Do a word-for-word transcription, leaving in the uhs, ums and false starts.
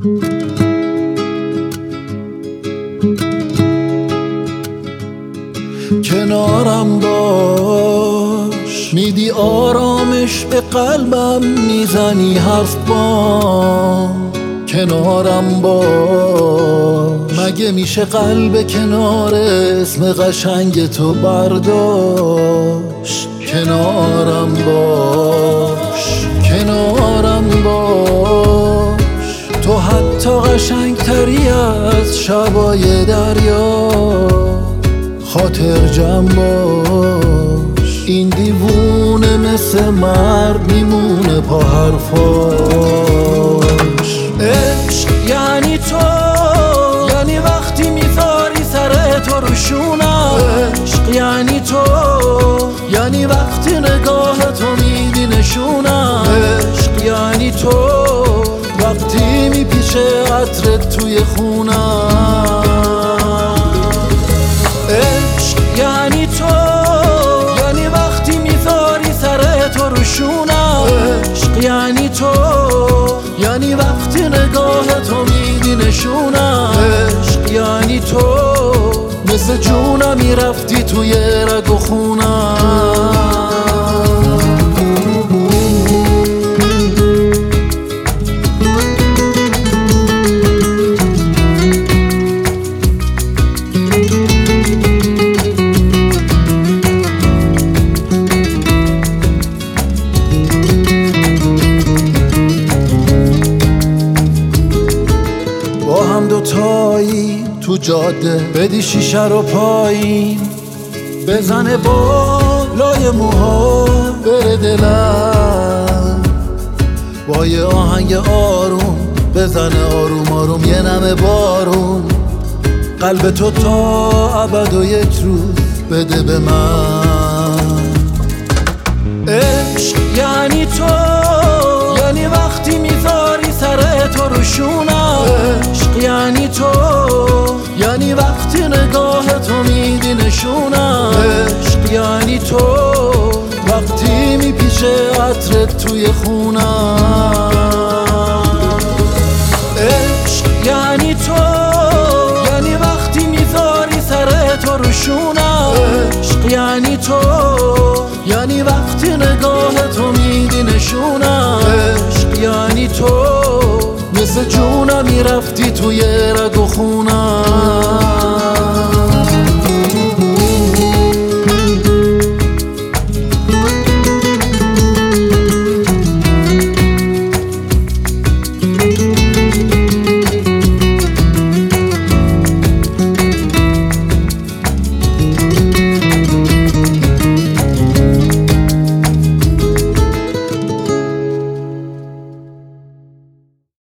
کنارم باش، میدی آرامش به قلبم، میزنی حرف بام. کنارم باش، مگه میشه قلب کنار اسم قشنگ تو برداشت؟ کنارم باش، کنارم باش، تو حتی قشنگتری از شبای دریا. خاطر جمع باش، این دیوونه مثل مرد میمونه پا حرفاش. عشق یعنی تو، یعنی وقتی میذاری سر تو رو شونم. عشق یعنی تو، یعنی وقتی نگاه تو میدی نشونم. عشق یعنی تو، وقتی میپیشه عطرت توی خونم. عشق یعنی تو، یعنی وقتی میذاری سر تو رو شونم. عشق یعنی تو، یعنی وقتی نگاه تو میدی نشونم. عشق یعنی تو، مثل جونم میرفتی توی رگ و خونم. دوتایی تو جاده بدی شیشه رو پایین، بزنه بالای موها بره دلم. با یه آهنگ آروم بزنه آروم آروم یه نم بارون. قلب تو تا ابد و یک روز بده به من. عشق یعنی تو، یعنی وقتی میذاری سر تو رو شونم. عشق یعنی تو، یعنی وقتی نگاه تو میدی نشونم. عشق یعنی تو، وقتی میپیشه عطرت توی خونم. عشق یعنی تو، یعنی وقتی میذاری سر تو رو شونم. عشق یعنی تو، یعنی وقتی نگاه تو میدی نشونم. عشق یعنی تو، مثل جونم میرفتی توی رگ و خونم.